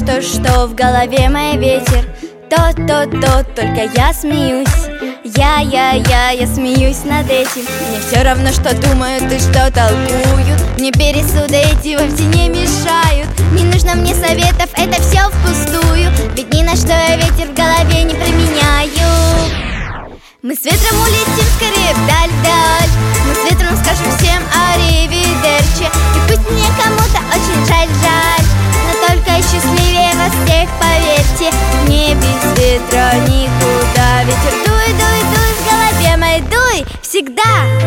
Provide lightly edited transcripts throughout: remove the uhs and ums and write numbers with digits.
что в голове моей ветер. То, только я смеюсь. Я смеюсь над этим. Мне все равно, что думают и что толкуют. Мне пересуды эти вовсе не мешают. Не нужно мне советов, это все впустую. Ведь ни на что я ветер в голове не применяю. Мы с ветром улетим скорее вдаль. Мы с ветром скажем всем аривидерчи. И пусть мне кому-то очень жаль, но только счастливее вас всех, поверьте. Мне без ветра никуда. Ветер дуй в голове моей, дуй всегда.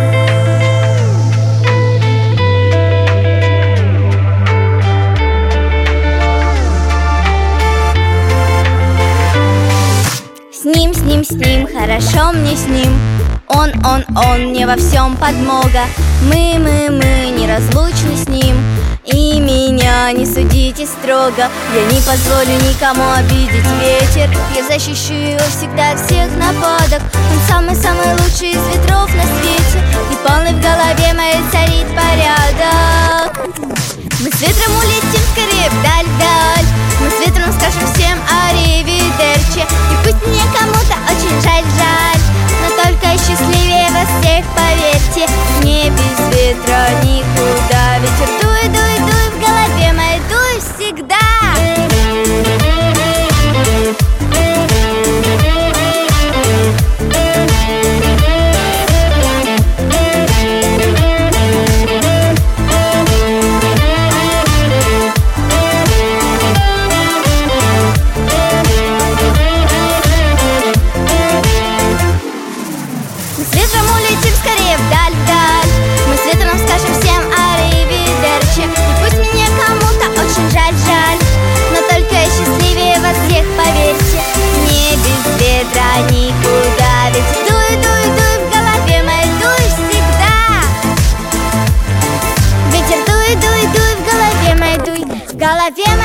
С ним, хорошо мне с ним. Он мне во всем подмога. Мы неразлучны с ним. И меня не судите строго. Я не позволю никому обидеть ветер. Я защищу его всегда от всех нападок. Он самый-самый лучший из ветров на свете. И полный в голове моей царит порядок. Мы с ветром улетим скорее вдаль. Мы с ветром скажем всем аривидерчи. И пусть мне кому-то очень жаль, но только счастливее вас всех, поверьте. Мне без ветра никуда. Ветер дуй в голове моей, дуй всегда. Скорее вдаль. Мы с ветром скажем всем аривидерчи. И пусть мне кому-то очень жаль, но только счастливее вас всех, поверьте. Мне без ветра никуда. Ведь дуй в голове моей, дуй всегда. Ветер дуй в голове моей, дуй в голове моей.